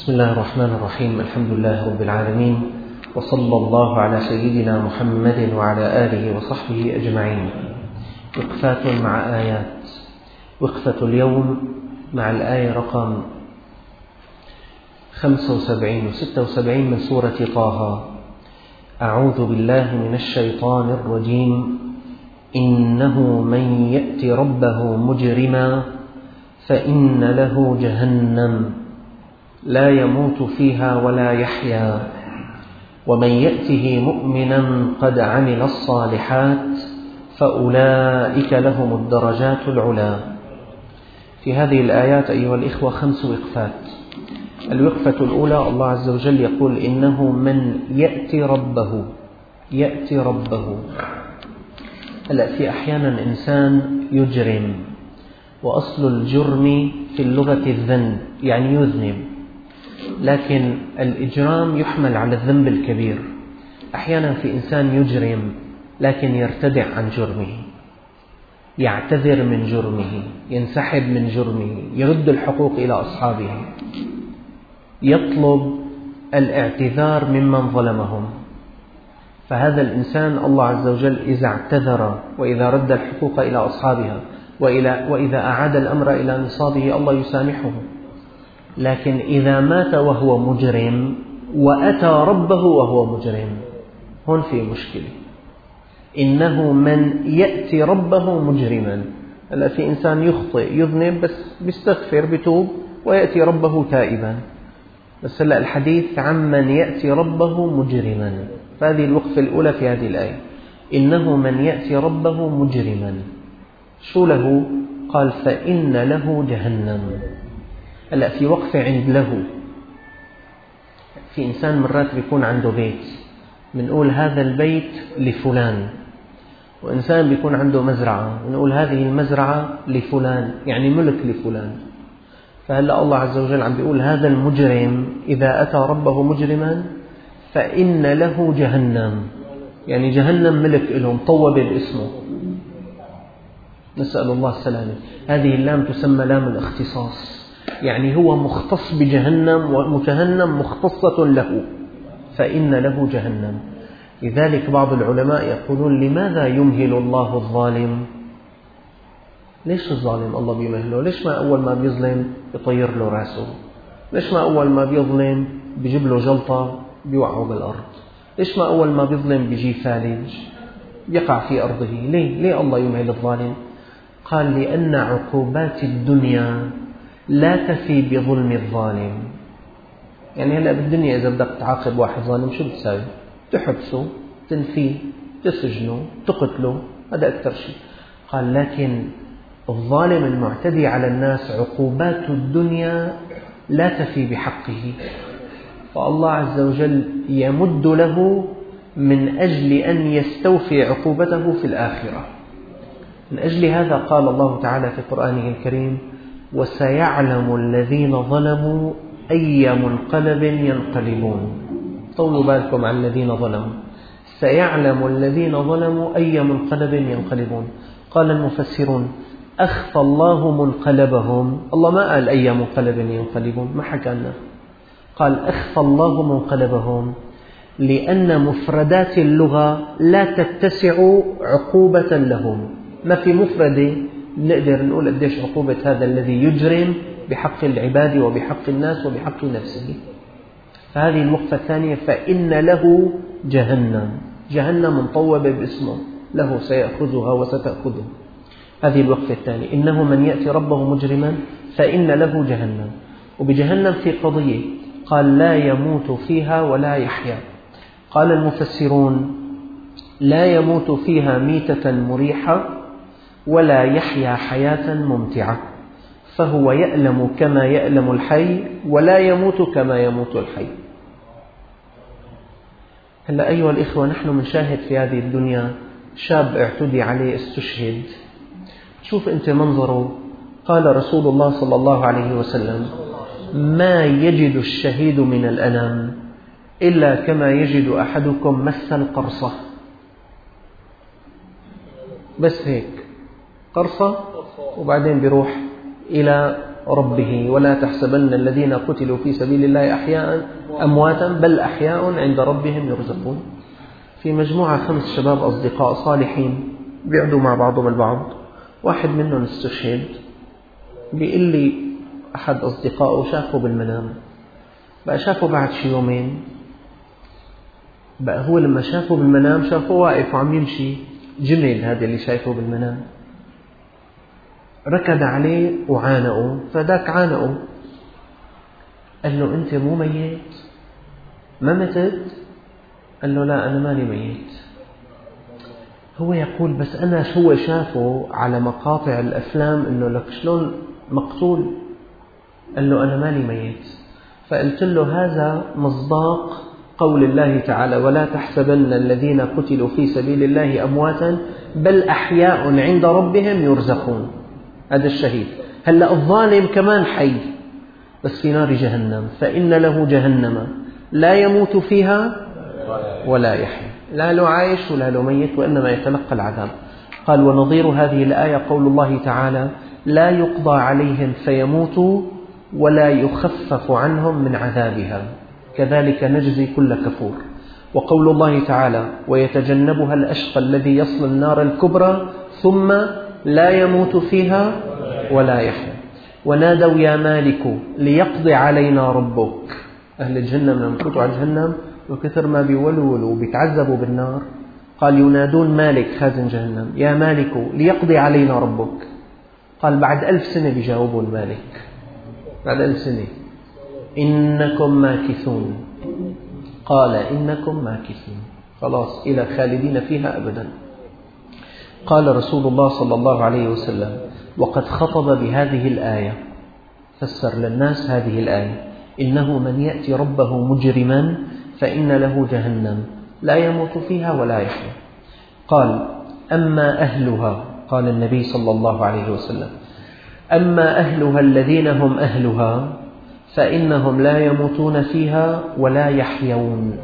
بسم الله الرحمن الرحيم. الحمد لله رب العالمين، وصلى الله على سيدنا محمد وعلى آله وصحبه أجمعين. وقفات مع آيات. وقفة اليوم مع الآية رقم 75 و 76 من سورة طه. أعوذ بالله من الشيطان الرجيم. إنه من يأت ربه مجرما فإن له جهنم لا يموت فيها ولا يحيا ومن يأته مؤمنا قد عمل الصالحات فأولئك لهم الدرجات العلى. في هذه الآيات أيها الإخوة 5 وقفات. الوقفة الأولى الله عز وجل يقول إنه من يأتي ربه. هلأ في أحيانا إنسان يجرم، وأصل الجرم في اللغة الذنب، يعني يذنب، لكن الإجرام يحمل على الذنب الكبير. أحيانا في إنسان يجرم لكن يرتدع عن جرمه، يعتذر من جرمه، ينسحب من جرمه، يرد الحقوق إلى أصحابها، يطلب الاعتذار ممن ظلمهم. فهذا الإنسان الله عز وجل إذا اعتذر وإذا رد الحقوق إلى أصحابها وإذا أعاد الأمر إلى نصابه الله يسامحه. لكن إذا مات وهو مجرم وأتى ربه وهو مجرم، هون في مشكلة. إنه من يأتي ربه مجرما. هلا في إنسان يخطئ يذنب بس بيستغفر بتوب ويأتي ربه تائبا، بس هلا الحديث عن من يأتي ربه مجرما. فهذه الوقفة الأولى في هذه الآية. إنه من يأتي ربه مجرما، شو له؟ قال فإن له جهنم. هلأ في وقفة عند له. في إنسان مرات بيكون عنده بيت، بنقول هذا البيت لفلان، وإنسان بيكون عنده مزرعة، بنقول هذه المزرعة لفلان، يعني ملك لفلان. فهلأ الله عز وجل عم بيقول هذا المجرم إذا أتى ربه مجرما فإن له جهنم، يعني جهنم ملك له، مطوبة باسمه، نسأل الله السلامة. هذه اللام تسمى لام الاختصاص، يعني هو مختص بجهنم وجهنم مختصة له، فإن له جهنم. لذلك بعض العلماء يقولون لماذا يمهل الله الظالم؟ ليش الظالم الله بيمهله؟ ليش ما أول ما بيظلم يطير له رأسه؟ ليش ما أول ما بيظلم بيجيب له جلطة بيوقعه بالأرض؟ ليش ما أول ما بيظلم بيجي فالج يقع في أرضه؟ ليه الله يمهل الظالم؟ قال لأن عقوبات الدنيا لا تفي بظلم الظالم. يعني هلأ بالدنيا إذا بدك تعاقب واحد ظالم شو بتساوي؟ تحبسه، تنفيه، تسجنه، تقتله، هذا أكثر شيء. قال لكن الظالم المعتدي على الناس عقوبات الدنيا لا تفي بحقه، فالله عز وجل يمد له من أجل أن يستوفي عقوبته في الآخرة. من أجل هذا قال الله تعالى في قرآنه الكريم وسيعلم الذين ظلموا أي منقلب ينقلبون. طولوا بالكم عن الذين ظلموا. سيعلم الذين ظلموا أي منقلب ينقلبون. قال المفسرون أخفى الله منقلبهم. الله ما قال أي منقلب ينقلبون، ما حكى لنا، قال أخفى الله منقلبهم، لأن مفردات اللغة لا تتسع عقوبة لهم. ما في مفردة نقدر نقول قديش عقوبة هذا الذي يجرم بحق العباد وبحق الناس وبحق نفسه. فهذه الوقفة الثانية، فإن له جهنم مطوبة باسمه، له سيأخذها وستأخذه. هذه الوقفة الثانية. إنه من يأتي ربه مجرما فإن له جهنم. وبجهنم في قضية، قال لا يموت فيها ولا يحيا. قال المفسرون لا يموت فيها ميتة مريحة ولا يحيا حياة ممتعة، فهو يألم كما يألم الحي ولا يموت كما يموت الحي. هلأ أيها الإخوة نحن منشاهد في هذه الدنيا شاب اعتدي عليه استشهد، شوف أنت منظره. قال رسول الله صلى الله عليه وسلم ما يجد الشهيد من الألم إلا كما يجد أحدكم مس القرصة. بس هيك قرصة، وبعدين بيروح إلى ربه ولا تحسبن الذين قتلوا في سبيل الله أحياء أمواتا بل أحياء عند ربهم يرزقون. في مجموعة 5 شباب أصدقاء صالحين بيقعدوا مع بعضهم البعض، واحد منهم استشهد. بيقول لي أحد أصدقائه شافه بالمنام، بقى شافه بعد شي يومين، بقى هو لما شافه بالمنام شافه واقف وعم يمشي جمل، هذا اللي شايفه بالمنام، ركض عليه وعانقه، فذاك عانقه قال له أنت مو ميت؟ ما متت؟ قال له لا أنا ماني ميت. هو يقول بس أنا هو شافه على مقاطع الأفلام إنه لك شلون مقتول، قال له أنا ماني ميت. فقلت له هذا مصداق قول الله تعالى ولا تحسبن الذين قتلوا في سبيل الله أمواتا بل أحياء عند ربهم يرزقون. هذا الشهيد. هلأ الظالم كمان حي بس في نار جهنم، فإن له جهنم لا يموت فيها ولا يحيا، لا له عايش ولا له ميت، وإنما يتلقى العذاب. قال ونظير هذه الآية قول الله تعالى لا يقضى عليهم فيموتوا ولا يخفف عنهم من عذابها كذلك نجزي كل كفور. وقول الله تعالى ويتجنبها الأشقى الذي يصل النار الكبرى ثم لا يموت فيها ولا يحيا. ونادوا يا مالك ليقضي علينا ربك. أهل جهنم لما يفوتوا على جهنم وكثر ما بيولولوا وبيتعذبوا بالنار، قال ينادون مالك خازن جهنم يا مالك ليقضي علينا ربك. قال بعد 1000 سنة بيجاوبوا المالك، بعد 1000 سنة إنكم ماكثون. قال إنكم ماكثون، خلاص إلى خالدين فيها أبدا. قال رسول الله صلى الله عليه وسلم وقد خطب بهذه الآية، فسر للناس هذه الآية إنه من يأتي ربه مجرما فإن له جهنم لا يموت فيها ولا يحيا. قال أما أهلها، قال النبي صلى الله عليه وسلم أما أهلها الذين هم أهلها فإنهم لا يموتون فيها ولا يحيون.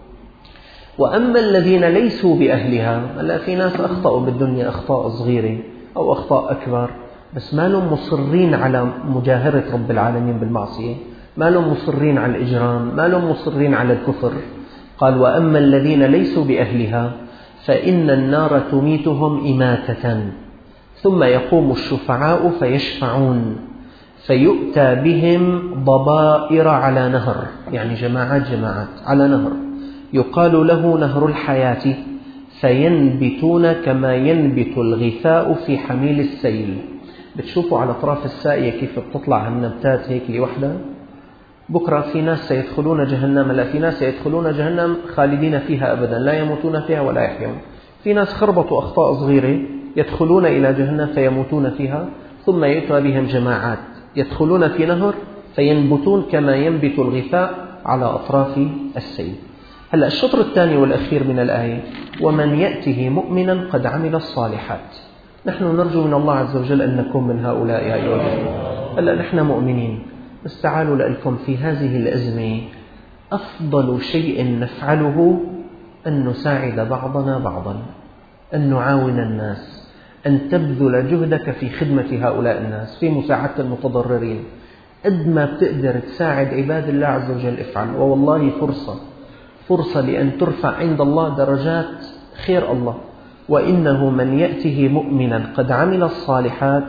وأما الذين ليسوا بأهلها، هلا في ناس أخطأوا بالدنيا أخطاء صغيرة أو أخطاء أكبر بس ما لهم مصرين على مجاهرة رب العالمين بالمعصية، ما لهم مصرين على الإجرام، ما لهم مصرين على الكفر. قال وأما الذين ليسوا بأهلها فإن النار تميتهم إماتة ثم يقوم الشفعاء فيشفعون فيؤتى بهم ضبائر على نهر، يعني جماعات على نهر يقال له نهر الحياة، فينبتون كما ينبت الغثاء في حميل السيل. بتشوفوا على أطراف الساقية كيف بتطلع النبتات هيك لوحدها. بكرة في ناس سيدخلون جهنم، لا في ناس سيدخلون جهنم خالدين فيها أبدا لا يموتون فيها ولا يحيون. في ناس خربطوا أخطاء صغيرة يدخلون إلى جهنم فيموتون فيها، ثم يؤتى بهم جماعات يدخلون في نهر فينبتون كما ينبت الغثاء على أطراف السيل. هلأ الشطر الثاني والأخير من الآية ومن يأته مؤمنا قد عمل الصالحات. نحن نرجو من الله عز وجل أن نكون من هؤلاء يا أيها الأخوة. هلأ نحن مؤمنين بس تعالوا لكم في هذه الأزمة أفضل شيء نفعله أن نساعد بعضنا بعضا، أن نعاون الناس، أن تبذل جهدك في خدمة هؤلاء الناس، في مساعدة المتضررين. قد ما بتقدر تساعد عباد الله عز وجل افعل، ووالله فرصة لأن ترفع عند الله درجات خير الله. وإنه من يأته مؤمنا قد عمل الصالحات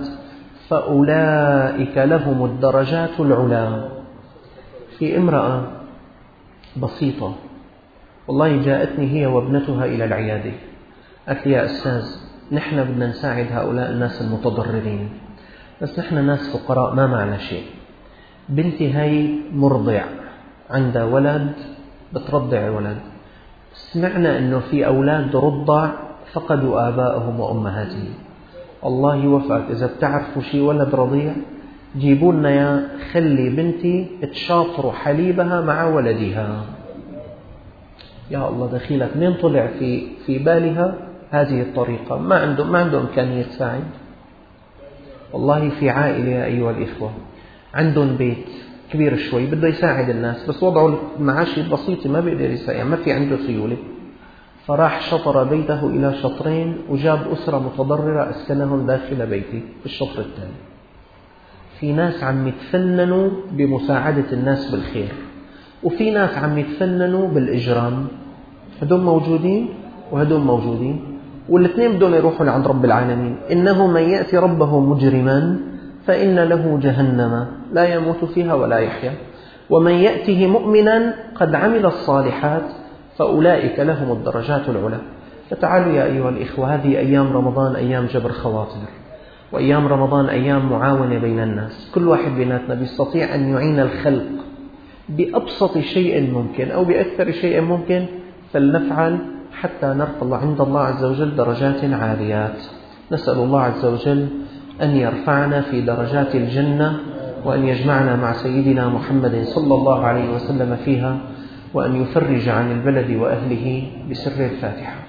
فأولئك لهم الدرجات العلى. في امرأة بسيطة والله جاءتني هي وابنتها إلى العيادة، قالت لي يا أستاذ نحن بدنا نساعد هؤلاء الناس المتضررين بس نحن ناس فقراء ما معنا شيء. بنتي هاي مرضع، عندها ولد بترضع ولد، سمعنا أنه في أولاد رضع فقدوا آبائهم وأمهاتهم. الله يوفقك إذا بتعرفوا شيء ولد رضيع جيبوا لنا يا، خلي بنتي تشاطر حليبها مع ولدها. يا الله دخيلك مين طلع في بالها هذه الطريقة؟ ما عنده إمكانية تساعد. والله في عائلة يا أيها الإخوة عندهم بيت كبير شوي بده يساعد الناس بس وضعه المعاشي بسيطة ما بيقدر يساعد، يعني ما في عنده سيولة، فراح شطر بيته إلى شطرين وجاب أسرة متضررة أسكنهم داخل بيته في الشطر الثاني. في ناس عم يتفننوا بمساعدة الناس بالخير، وفي ناس عم يتفننوا بالإجرام. هدول موجودين وهدول موجودين، والاثنين بدهم يروحوا لعند رب العالمين. إنه من يأتي ربه مجرما فإن له جهنم لا يموت فيها ولا يحيا، ومن يأته مؤمنا قد عمل الصالحات فأولئك لهم الدرجات العلى. فتعالوا يا أيها الإخوة، هذه أيام رمضان أيام جبر خواطر، وأيام رمضان أيام معاونة بين الناس. كل واحد بيناتنا بيستطيع أن يعين الخلق بأبسط شيء ممكن أو بأكثر شيء ممكن، فلنفعل حتى نرفع عند الله عز وجل درجات عاليات. نسأل الله عز وجل أن يرفعنا في درجات الجنة، وأن يجمعنا مع سيدنا محمد صلى الله عليه وسلم فيها، وأن يفرج عن البلد وأهله بسر الفاتحة.